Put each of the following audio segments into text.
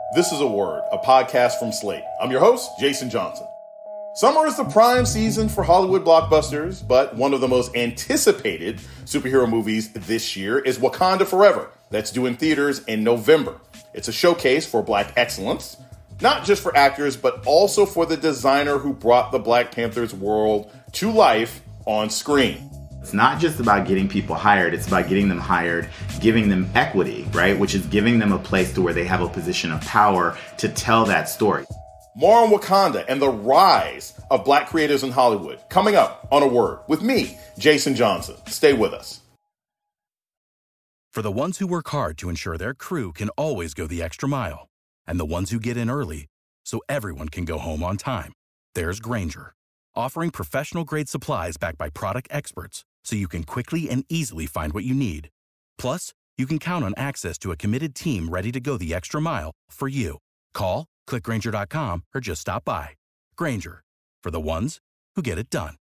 This is A Word, a podcast from Slate. I'm your host, Jason Johnson. Summer is the prime season for Hollywood blockbusters, but one of the most anticipated superhero movies this year is Wakanda Forever. That's due in theaters in November. It's a showcase for Black excellence, not just for actors, but also for the designer who brought the Black Panther's world to life on screen. It's not just about getting people hired, it's about getting them hired, giving them equity, right? Which is giving them a place to where they have a position of power to tell that story. More on Wakanda and the rise of Black creators in Hollywood coming up on A Word with me, Jason Johnson. Stay with us. For the ones who work hard to ensure their crew can always go the extra mile, and the ones who get in early so everyone can go home on time, there's Grainger, offering professional-grade supplies backed by product experts so you can quickly and easily find what you need. Plus, you can count on access to a committed team ready to go the extra mile for you. Call, click Grainger.com, or just stop by. Grainger, for the ones who get it done.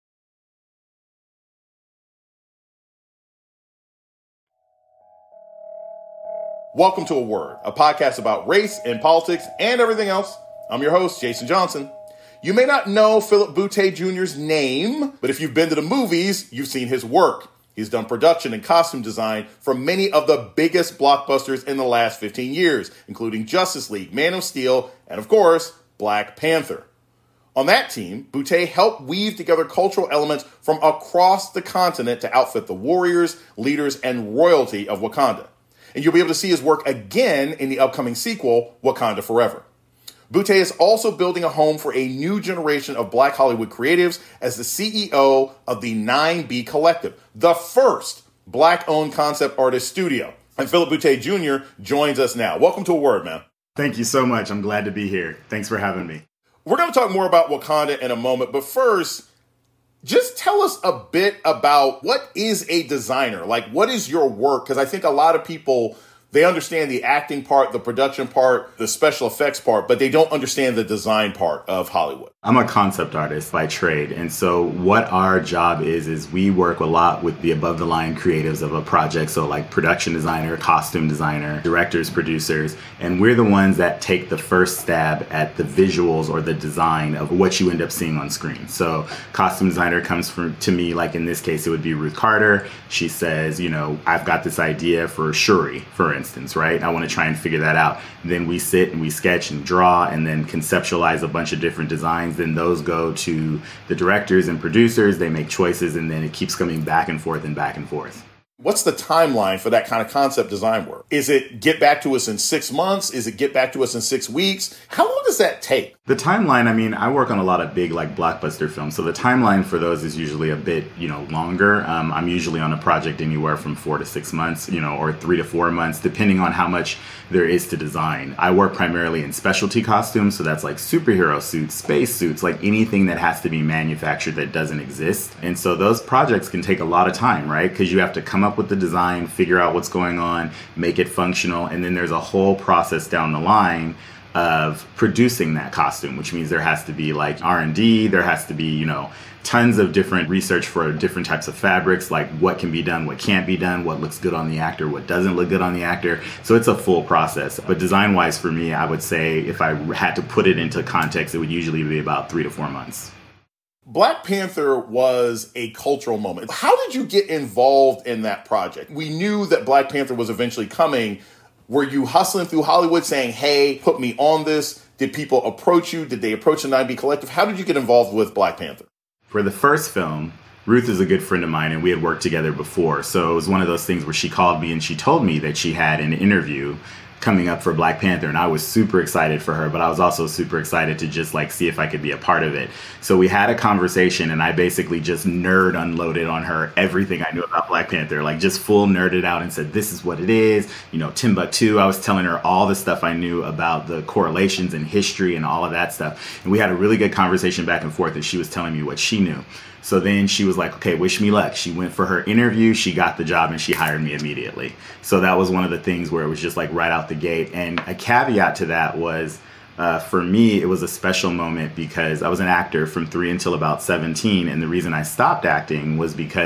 Welcome to A Word, a podcast about race and politics and everything else. I'm your host, Jason Johnson. You may not know Philip Boutté Jr.'s name, but if you've been to the movies, you've seen his work. He's done production and costume design for many of the biggest blockbusters in the last 15 years, including Justice League, Man of Steel, and of course, Black Panther. On that team, Boutté helped weave together cultural elements from across the continent to outfit the warriors, leaders, and royalty of Wakanda. And you'll be able to see his work again in the upcoming sequel, Wakanda Forever. Boutté is also building a home for a new generation of Black Hollywood creatives as the CEO of the 9B Collective, the first Black-owned concept artist studio. And Philip Boutté Jr. joins us now. Welcome to A Word, man. Thank you so much. I'm glad to be here. Thanks for having me. We're going to talk more about Wakanda in a moment, but first, just tell us a bit about what is a designer? Like, what is your work? Because I think a lot of people, they understand the acting part, the production part, the special effects part, but they don't understand the design part of Hollywood. I'm a concept artist by trade. And so what our job is we work a lot with the above the line creatives of a project. So like production designer, costume designer, directors, producers, and we're the ones that take the first stab at the visuals or the design of what you end up seeing on screen. So costume designer comes to me, like in this case, it would be Ruth Carter. She says, I've got this idea for Shuri, for instance, right? I want to try and figure that out. Then we sit and we sketch and draw and then conceptualize a bunch of different designs. Then those go to the directors and producers. They make choices and then it keeps coming back and forth and back and forth. What's the timeline for that kind of concept design work? Is it get back to us in 6 months? Is it get back to us in 6 weeks? How long does that take? The timeline, I work on a lot of big blockbuster films. So the timeline for those is usually a bit, longer. I'm usually on a project anywhere from 4 to 6 months, or 3 to 4 months, depending on how much there is to design. I work primarily in specialty costumes. So that's like superhero suits, space suits, like anything that has to be manufactured that doesn't exist. And so those projects can take a lot of time, right? Because you have to come up with the design, figure out what's going on, make it functional. And then there's a whole process down the line of producing that costume, which means there has to be like R&D, there has to be, tons of different research for different types of fabrics, like what can be done, what can't be done, what looks good on the actor, what doesn't look good on the actor. So it's a full process. But design-wise for me, I would say if I had to put it into context, it would usually be about 3 to 4 months. Black Panther was a cultural moment. How did you get involved in that project? We knew that Black Panther was eventually coming. Were you hustling through Hollywood saying, hey, put me on this? Did people approach you? Did they approach the 9B Collective? How did you get involved with Black Panther? For the first film, Ruth is a good friend of mine and we had worked together before. So it was one of those things where she called me and she told me that she had an interview coming up for Black Panther, and I was super excited for her, but I was also super excited to just see if I could be a part of it. So we had a conversation and I basically just nerd unloaded on her everything I knew about Black Panther, just full nerded out and said, this is what it is. Timbuktu, I was telling her all the stuff I knew about the correlations and history and all of that stuff. And we had a really good conversation back and forth and she was telling me what she knew. So then she was like, okay, wish me luck. She went for her interview, she got the job, and she hired me immediately. So that was one of the things where it was just right out the gate. And a caveat to that was, for me, it was a special moment because I was an actor from 3 until about 17. And the reason I stopped acting was because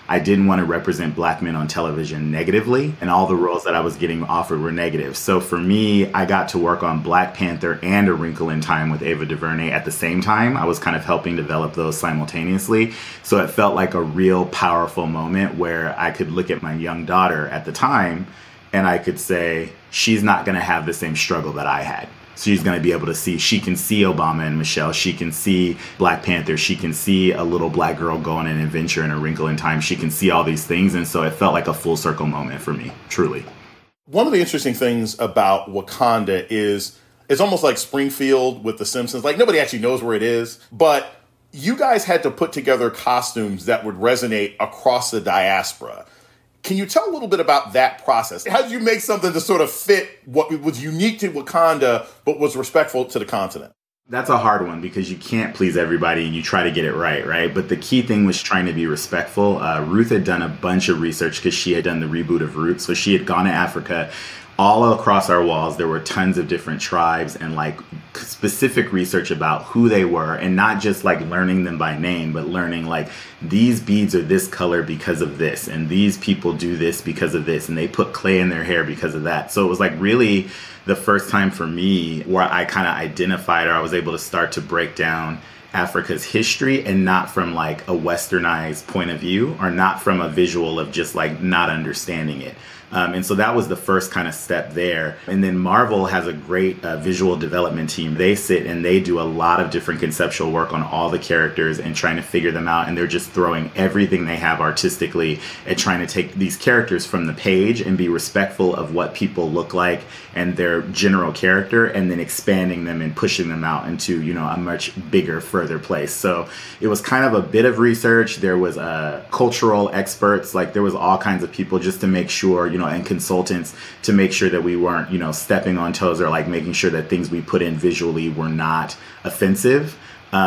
I didn't want to represent Black men on television negatively, and all the roles that I was getting offered were negative. So for me, I got to work on Black Panther and A Wrinkle in Time with Ava DuVernay at the same time. I was kind of helping develop those simultaneously. So it felt like a real powerful moment where I could look at my young daughter at the time and I could say, she's not going to have the same struggle that I had. She's going to be able to see, she can see Obama and Michelle. She can see Black Panther. She can see a little Black girl go on an adventure in A Wrinkle in Time. She can see all these things. And so it felt like a full circle moment for me, truly. One of the interesting things about Wakanda is it's almost like Springfield with The Simpsons. Like, nobody actually knows where it is, but you guys had to put together costumes that would resonate across the diaspora. Can you tell a little bit about that process? How did you make something to sort of fit what was unique to Wakanda, but was respectful to the continent? That's a hard one because you can't please everybody and you try to get it right? But the key thing was trying to be respectful. Ruth had done a bunch of research because she had done the reboot of Roots. So she had gone to Africa. All across our walls, there were tons of different tribes and like specific research about who they were, and not just like learning them by name, but learning like these beads are this color because of this, and these people do this because of this, and they put clay in their hair because of that. So it was like really the first time for me where I kind of identified, or I was able to start to break down Africa's history, and not from like a westernized point of view, or not from a visual of just like not understanding it. And so that was the first kind of step there. And then Marvel has a great visual development team. They sit and they do a lot of different conceptual work on all the characters and trying to figure them out. And they're just throwing everything they have artistically at trying to take these characters from the page and be respectful of what people look like and their general character, and then expanding them and pushing them out into, you know, a much bigger, further place. So it was kind of a bit of research. There was cultural experts, like there was all kinds of people just to make sure, you know, and consultants to make sure that we weren't, you know, stepping on toes, or like making sure that things we put in visually were not offensive.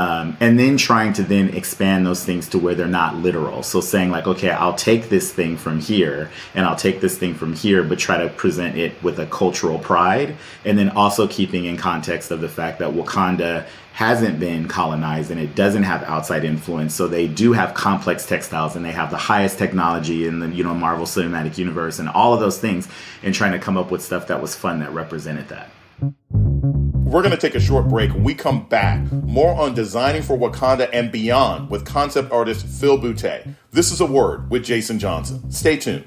And then trying to then expand those things to where they're not literal. So saying like, okay, I'll take this thing from here and I'll take this thing from here, but try to present it with a cultural pride. And then also keeping in context of the fact that Wakanda hasn't been colonized and it doesn't have outside influence. So they do have complex textiles and they have the highest technology in the, you know, Marvel Cinematic Universe and all of those things, and trying to come up with stuff that was fun that represented that. We're going to take a short break. When we come back, more on designing for Wakanda and beyond with concept artist Phil Boutte. This is A Word with Jason Johnson. Stay tuned.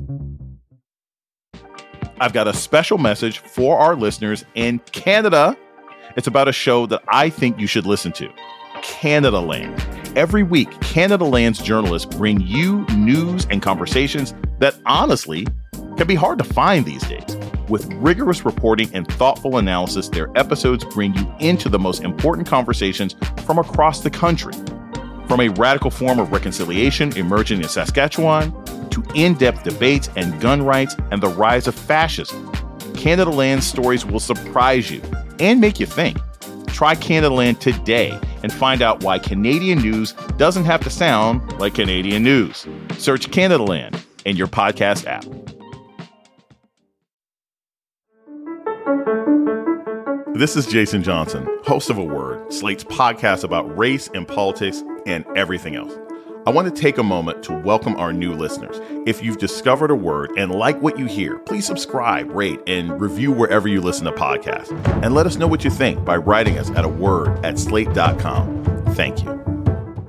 I've got a special message for our listeners in Canada. It's about a show that I think you should listen to, Canadaland. Every week, Canadaland's journalists bring you news and conversations that honestly can be hard to find these days. With rigorous reporting and thoughtful analysis, their episodes bring you into the most important conversations from across the country. From a radical form of reconciliation emerging in Saskatchewan to in-depth debates and gun rights and the rise of fascism, Canadaland's stories will surprise you and make you think. Try Canadaland today and find out why Canadian news doesn't have to sound like Canadian news. Search Canadaland in your podcast app. This is Jason Johnson, host of A Word, Slate's podcast about race and politics and everything else. I want to take a moment to welcome our new listeners. If you've discovered A Word and like what you hear, please subscribe, rate, and review wherever you listen to podcasts. And let us know what you think by writing us at aword@slate.com. Thank you.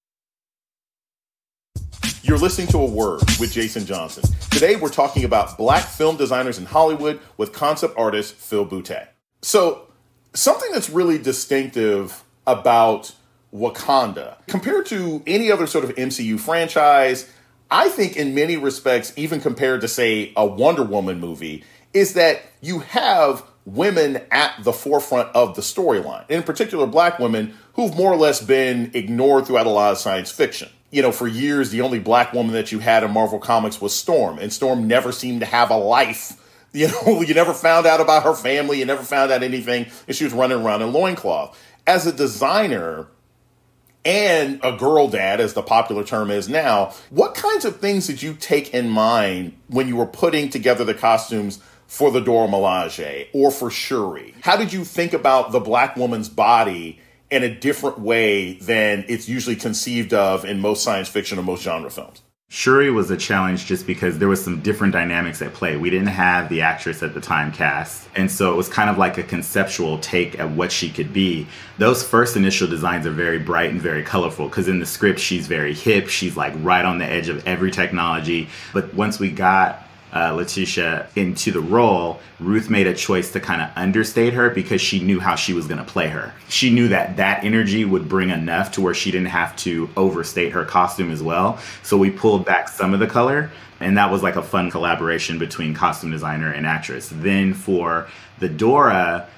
You're listening to A Word with Jason Johnson. Today, we're talking about Black film designers in Hollywood with concept artist Phil Boutte. So, something that's really distinctive about Wakanda, compared to any other sort of MCU franchise, I think in many respects, even compared to, say, a Wonder Woman movie, is that you have women at the forefront of the storyline. In particular, Black women who've more or less been ignored throughout a lot of science fiction. You know, for years, the only Black woman that you had in Marvel Comics was Storm, and Storm never seemed to have a life. You know, you never found out about her family. You never found out anything. And she was running around in loincloth. As a designer and a girl dad, as the popular term is now, what kinds of things did you take in mind when you were putting together the costumes for the Dora Milaje or for Shuri? How did you think about the Black woman's body in a different way than it's usually conceived of in most science fiction or most genre films? Shuri was a challenge just because there was some different dynamics at play. We didn't have the actress at the time cast. And so it was kind of like a conceptual take at what she could be. Those first initial designs are very bright and very colorful because in the script, she's very hip. She's like right on the edge of every technology. But once we got Letitia into the role, Ruth made a choice to kind of understate her because she knew how she was going to play her. She knew that that energy would bring enough to where she didn't have to overstate her costume as well. So we pulled back some of the color, and that was like a fun collaboration between costume designer and actress. Then for the Dora,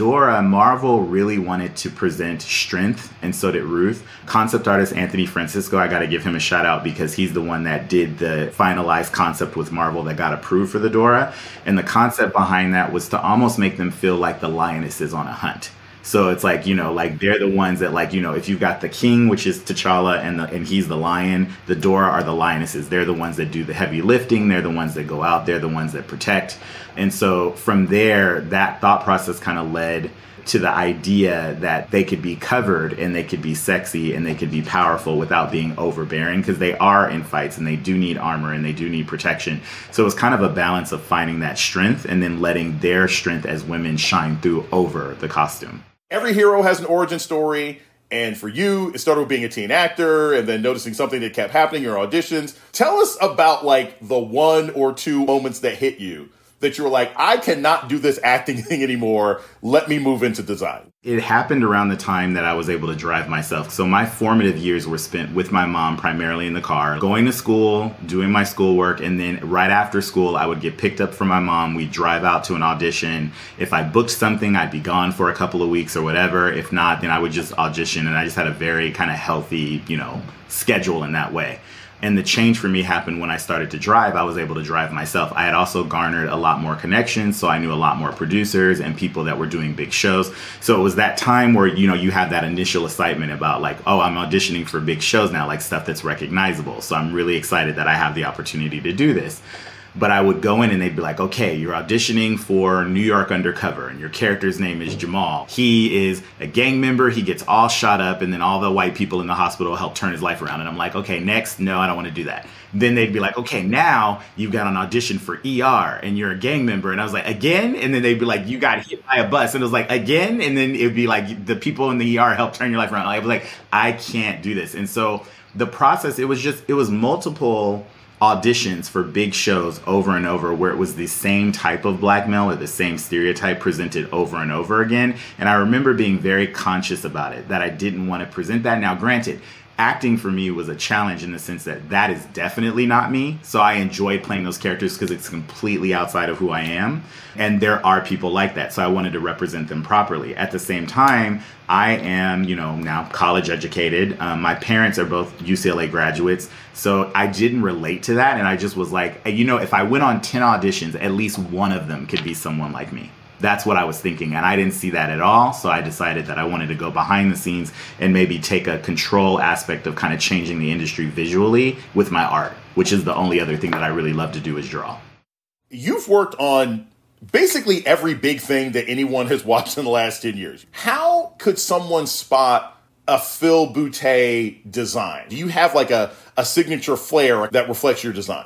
Marvel really wanted to present strength, and so did Ruth. Concept artist Anthony Francisco, I got to give him a shout out because he's the one that did the finalized concept with Marvel that got approved for the Dora. And the concept behind that was to almost make them feel like the lioness is on a hunt. So it's like, like they're the ones that if you've got the king, which is T'Challa, and he's the lion, the Dora are the lionesses. They're the ones that do the heavy lifting. They're the ones that go out. They're the ones that protect. And so from there, that thought process kind of led to the idea that they could be covered and they could be sexy and they could be powerful without being overbearing, because they are in fights and they do need armor and they do need protection. So it was kind of a balance of finding that strength and then letting their strength as women shine through over the costume. Every hero has an origin story, and for you, it started with being a teen actor and then noticing something that kept happening in your auditions. Tell us about the one or two moments that hit you that you were like, I cannot do this acting thing anymore. Let me move into design. It happened around the time that I was able to drive myself. So my formative years were spent with my mom, primarily in the car, going to school, doing my schoolwork, and then right after school, I would get picked up from my mom. We'd drive out to an audition. If I booked something, I'd be gone for a couple of weeks or whatever. If not, then I would just audition, and I just had a very kind of healthy, schedule in that way. And the change for me happened when I started to drive. I was able to drive myself. I had also garnered a lot more connections, so I knew a lot more producers and people that were doing big shows. So it was that time where, you have that initial excitement about I'm auditioning for big shows now, stuff that's recognizable. So I'm really excited that I have the opportunity to do this. But I would go in and they'd be like, okay, you're auditioning for New York Undercover and your character's name is Jamal. He is a gang member. He gets all shot up and then all the white people in the hospital help turn his life around. And I'm like, okay, next. No, I don't want to do that. Then they'd be like, okay, now you've got an audition for ER and you're a gang member. And I was like, again? And then they'd be like, you got hit by a bus. And it was like, again? And then it'd be like, the people in the ER help turn your life around. I was like, I can't do this. And so the process, it was multiple auditions for big shows over and over where it was the same type of black male or the same stereotype presented over and over again. And I remember being very conscious about it, that I didn't want to present that. Now, granted, acting for me was a challenge in the sense that that is definitely not me. So I enjoyed playing those characters because it's completely outside of who I am. And there are people like that. So I wanted to represent them properly. At the same time, I am, now college educated. My parents are both UCLA graduates. So I didn't relate to that. And I just was like, if I went on 10 auditions, at least one of them could be someone like me. That's what I was thinking. And I didn't see that at all. So I decided that I wanted to go behind the scenes and maybe take a control aspect of kind of changing the industry visually with my art, which is the only other thing that I really love to do is draw. You've worked on basically every big thing that anyone has watched in the last 10 years. How could someone spot a Phil Boutet design? Do you have a signature flair that reflects your design?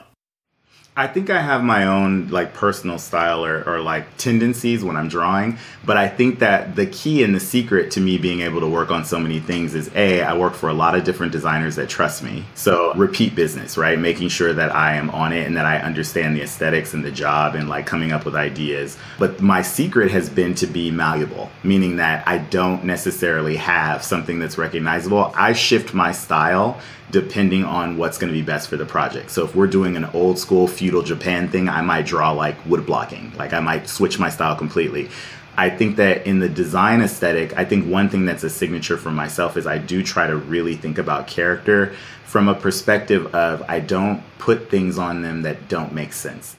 I think I have my own personal style or tendencies when I'm drawing, but I think that the key and the secret to me being able to work on so many things is I work for a lot of different designers that trust me. So repeat business, right? Making sure that I am on it and that I understand the aesthetics and the job and coming up with ideas. But my secret has been to be malleable, meaning that I don't necessarily have something that's recognizable. I shift my style depending on what's going to be best for the project. So if we're doing an old school feudal Japan thing, I might draw wood blocking. I might switch my style completely. I think that in the design aesthetic, I think one thing that's a signature for myself is I do try to really think about character from a perspective of I don't put things on them that don't make sense.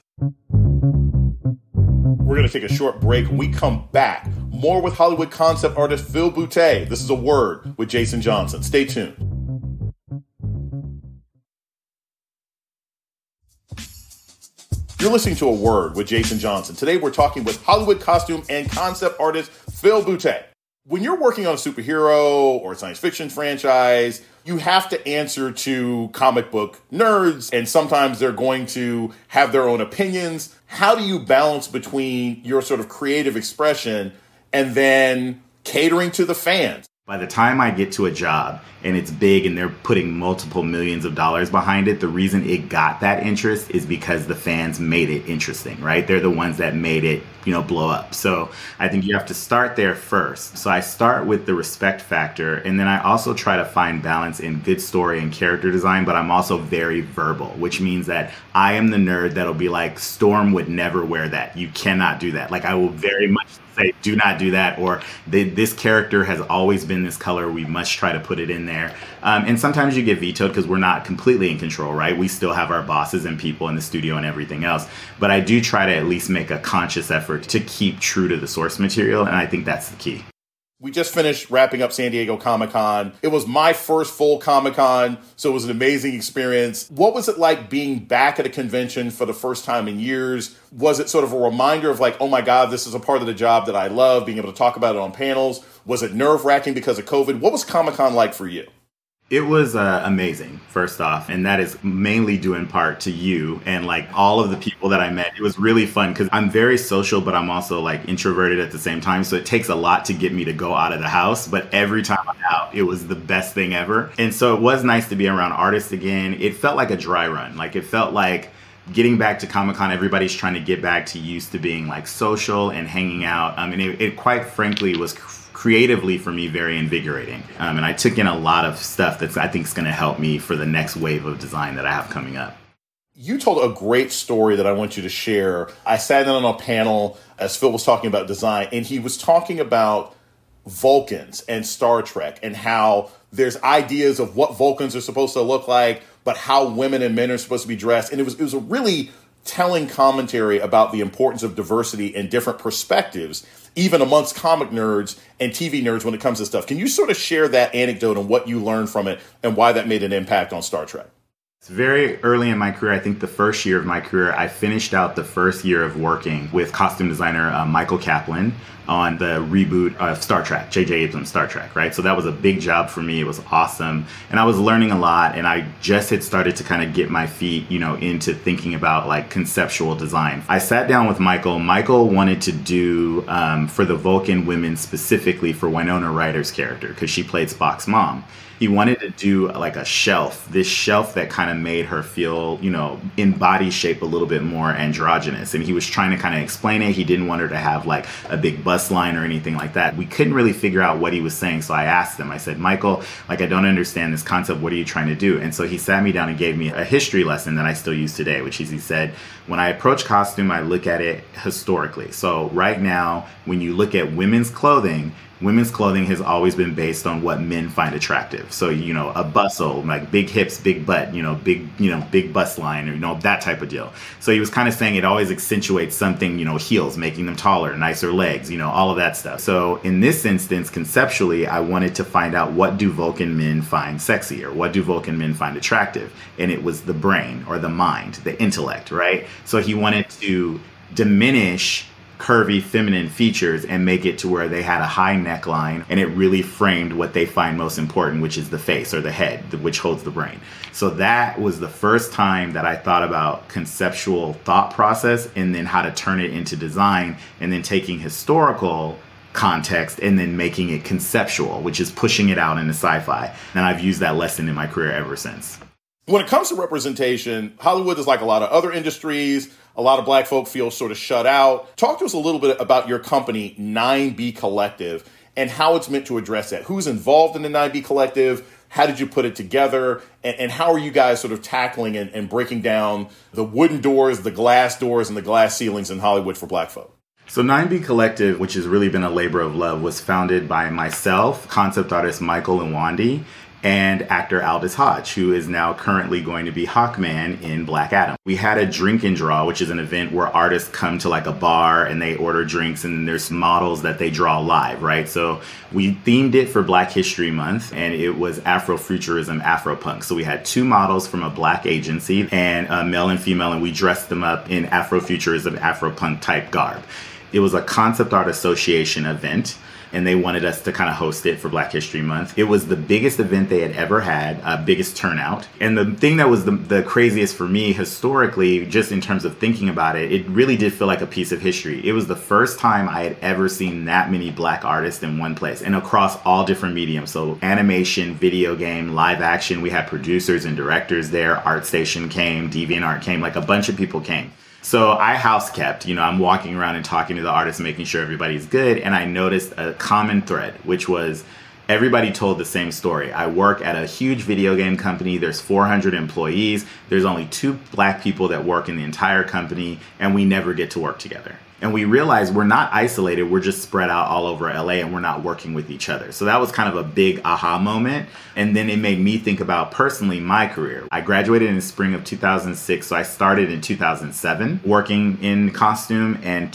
We're going to take a short break. When we come back, more with Hollywood concept artist Phil Boutet. This is A Word with Jason Johnson. Stay tuned. You're listening to A Word with Jason Johnson. Today we're talking with Hollywood costume and concept artist Phil Boutet. When you're working on a superhero or a science fiction franchise, you have to answer to comic book nerds, and sometimes they're going to have their own opinions. How do you balance between your sort of creative expression and then catering to the fans? By the time I get to a job and it's big and they're putting multiple millions of dollars behind it, the reason it got that interest is because the fans made it interesting, right? They're the ones that made it, blow up. So I think you have to start there first. So I start with the respect factor, and then I also try to find balance in good story and character design, but I'm also very verbal, which means that I am the nerd that'll be like, Storm would never wear that. You cannot do that. Like, I will very much say, do not do that, or this character has always been this color, we must try to put it in there. And sometimes you get vetoed because we're not completely in control, right? We still have our bosses and people in the studio and everything else. But I do try to at least make a conscious effort to keep true to the source material, and I think that's the key. We just finished wrapping up San Diego Comic-Con. It was my first full Comic-Con, so it was an amazing experience. What was it like being back at a convention for the first time in years? Was it sort of a reminder of like, oh my God, this is a part of the job that I love, being able to talk about it on panels? Was it nerve-wracking because of COVID? What was Comic-Con like for you? It was amazing, first off, and that is mainly due in part to you and like all of the people that I met. It was really fun because I'm very social, but I'm also like introverted at the same time. So it takes a lot to get me to go out of the house. But every time I'm out, it was the best thing ever. And so it was nice to be around artists again. It felt like a dry run. Like, it felt like getting back to Comic-Con, everybody's trying to get back to used to being like social and hanging out. I mean, it quite frankly was creatively for me very invigorating. And I took in a lot of stuff that I think is going to help me for the next wave of design that I have coming up. You told a great story that I want you to share. I sat in on a panel as Phil was talking about design, and he was talking about Vulcans and Star Trek and how there's ideas of what Vulcans are supposed to look like, but how women and men are supposed to be dressed. And it was a really telling commentary about the importance of diversity and different perspectives, even amongst comic nerds and TV nerds when it comes to stuff. Can you sort of share that anecdote and what you learned from it and why that made an impact on Star Trek? It's very early in my career. I think the first year of my career, I finished out the first year of working with costume designer Michael Kaplan on the reboot of Star Trek, J.J. Abrams' Star Trek, right? So that was a big job for me. It was awesome. And I was learning a lot, and I just had started to kind of get my feet, into thinking about like conceptual design. I sat down with Michael. Michael wanted to do for the Vulcan women, specifically for Winona Ryder's character, because she played Spock's mom. He wanted to do like a shelf, this shelf that kind of made her feel, in body shape a little bit more androgynous. And he was trying to kind of explain it. He didn't want her to have like a big bust line or anything like that. We couldn't really figure out what he was saying. So I asked him, I said, Michael, like, I don't understand this concept. What are you trying to do? And so he sat me down and gave me a history lesson that I still use today, which is, he said, when I approach costume, I look at it historically. So right now, when you look at women's clothing has always been based on what men find attractive. So, a bustle, like big hips, big butt, big bust line, or, that type of deal. So he was kind of saying it always accentuates something, heels, making them taller, nicer legs, all of that stuff. So in this instance, conceptually, I wanted to find out, what do Vulcan men find sexy, or what do Vulcan men find attractive? And it was the brain, or the mind, the intellect, right? So he wanted to diminish curvy feminine features and make it to where they had a high neckline, and it really framed what they find most important, which is the face, or the head, which holds the brain. So that was the first time that I thought about conceptual thought process, and then how to turn it into design, and then taking historical context and then making it conceptual, which is pushing it out into sci-fi. And I've used that lesson in my career ever since. When it comes to representation, Hollywood is like a lot of other industries. A lot of black folk feel sort of shut out. Talk to us a little bit about your company, 9B Collective, and how it's meant to address that. Who's involved in the 9B Collective? How did you put it together? And how are you guys sort of tackling and breaking down the wooden doors, the glass doors, and the glass ceilings in Hollywood for black folk? So 9B Collective, which has really been a labor of love, was founded by myself, concept artist Michael Nwandi, and actor Aldis Hodge, who is now currently going to be Hawkman in Black Adam. We had a drink and draw, which is an event where artists come to like a bar and they order drinks, and there's models that they draw live, right? So we themed it for Black History Month, and it was Afrofuturism, Afropunk. So we had two models from a black agency, and male and female, and we dressed them up in Afrofuturism, Afropunk type garb. It was a concept art association event, and they wanted us to kind of host it for Black History Month. It was the biggest event they had ever had, biggest turnout. And the thing that was the craziest for me historically, just in terms of thinking about it, it really did feel like a piece of history. It was the first time I had ever seen that many Black artists in one place and across all different mediums. So animation, video game, live action. We had producers and directors there. ArtStation came, DeviantArt came, like a bunch of people came. So I house kept, I'm walking around and talking to the artists, making sure everybody's good. And I noticed a common thread, which was everybody told the same story. I work at a huge video game company. There's 400 employees. There's only 2 Black people that work in the entire company, and we never get to work together. And we realized we're not isolated. We're just spread out all over LA, and we're not working with each other. So that was kind of a big aha moment. And then it made me think about personally my career. I graduated in the spring of 2006. So I started in 2007 working in costume, and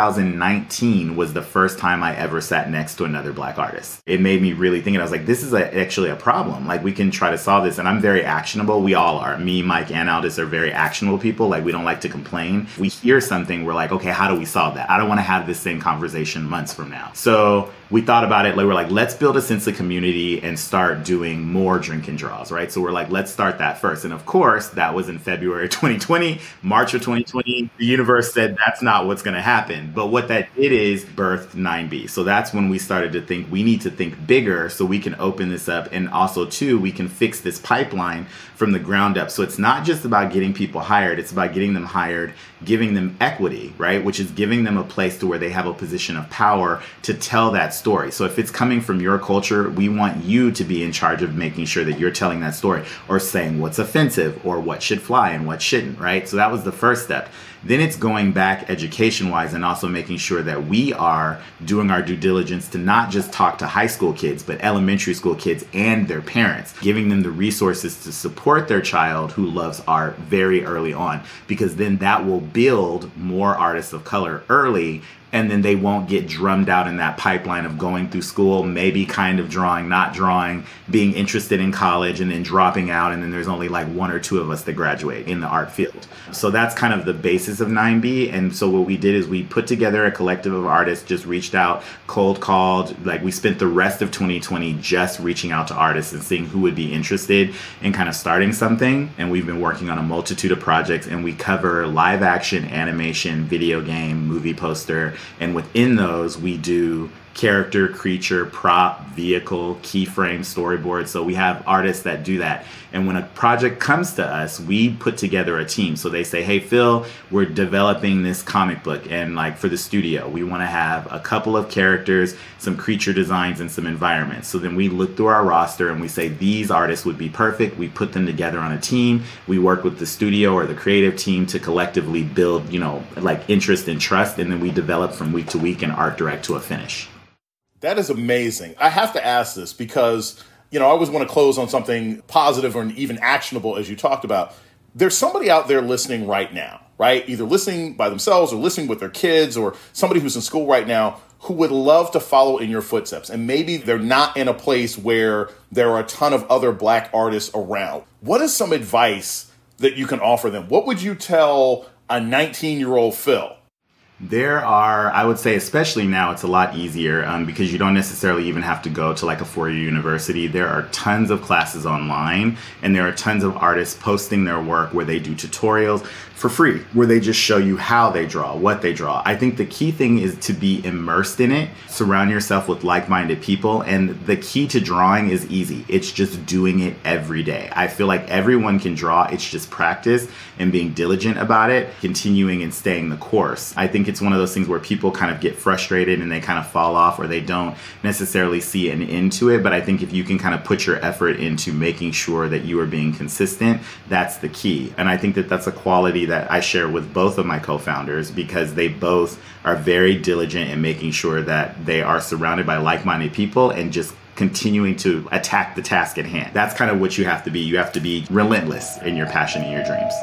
2019 was the first time I ever sat next to another Black artist. It made me really think, and I was like, this is actually a problem. Like, we can try to solve this. And I'm very actionable. We all are. Me, Mike, and Aldis are very actionable people. Like, we don't like to complain. If we hear something, we're like, okay, how do we solve that? I don't want to have this same conversation months from now. So we thought about it. Like, we're like, let's build a sense of community and start doing more drink and draws, right? So we're like, let's start that first. And of course, that was in February 2020, March of 2020. The universe said that's not what's going to happen. But what that did is birthed 9B. So that's when we started to think we need to think bigger so we can open this up. And also, too, we can fix this pipeline from the ground up. So it's not just about getting people hired. It's about getting them hired, giving them equity, right? Which is giving them a place to where they have a position of power to tell that story. So if it's coming from your culture, we want you to be in charge of making sure that you're telling that story or saying what's offensive or what should fly and what shouldn't, right? So that was the first step. Then it's going back education-wise and also making sure that we are doing our due diligence to not just talk to high school kids, but elementary school kids and their parents, giving them the resources to support their child who loves art very early on, because then that will build more artists of color early. And then they won't get drummed out in that pipeline of going through school, maybe kind of drawing, not drawing, being interested in college, and then dropping out. And then there's only like 1 or 2 of us that graduate in the art field. So that's kind of the basis of 9B. And so what we did is we put together a collective of artists, just reached out, cold called. Like, we spent the rest of 2020 just reaching out to artists and seeing who would be interested in kind of starting something. And we've been working on a multitude of projects, and we cover live action, animation, video game, movie poster. And within those, we do character, creature, prop, vehicle, keyframe, storyboard. So we have artists that do that. And when a project comes to us, we put together a team. So they say, hey, Phil, we're developing this comic book. And like for the studio, we want to have a couple of characters, some creature designs, and some environments. So then we look through our roster and we say, these artists would be perfect. We put them together on a team. We work with the studio or the creative team to collectively build, like interest and trust. And then we develop from week to week and art direct to a finish. That is amazing. I have to ask this because, I always want to close on something positive or even actionable, as you talked about. There's somebody out there listening right now, right? Either listening by themselves or listening with their kids, or somebody who's in school right now who would love to follow in your footsteps. And maybe they're not in a place where there are a ton of other Black artists around. What is some advice that you can offer them? What would you tell a 19-year-old Phil? There are, I would say, especially now, it's a lot easier because you don't necessarily even have to go to like a 4-year university. There are tons of classes online, and there are tons of artists posting their work where they do tutorials for free, where they just show you how they draw, what they draw. I think the key thing is to be immersed in it, surround yourself with like-minded people, and the key to drawing is easy. It's just doing it every day. I feel like everyone can draw. It's just practice and being diligent about it, continuing and staying the course. I think it's one of those things where people kind of get frustrated and they kind of fall off, or they don't necessarily see an end to it. But I think if you can kind of put your effort into making sure that you are being consistent, that's the key. And I think that that's a quality that I share with both of my co-founders, because they both are very diligent in making sure that they are surrounded by like-minded people and just continuing to attack the task at hand. That's kind of what you have to be. You have to be relentless in your passion and your dreams.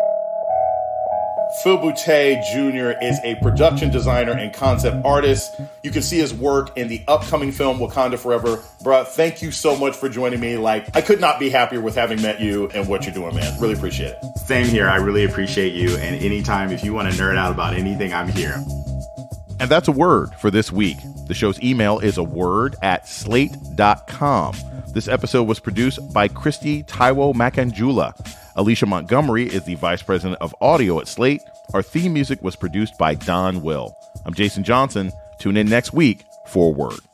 Phil Boutte Jr. is a production designer and concept artist. You can see his work in the upcoming film Wakanda Forever. Bruh, thank you so much for joining me. Like, I could not be happier with having met you and what you're doing, man. Really appreciate it. Same here. I really appreciate you. And anytime, if you want to nerd out about anything, I'm here. And that's a word for this week. The show's email is aword@slate.com. This episode was produced by Christy Taiwo Makanjula. Alicia Montgomery is the vice president of audio at Slate. Our theme music was produced by Don Will. I'm Jason Johnson. Tune in next week for a word.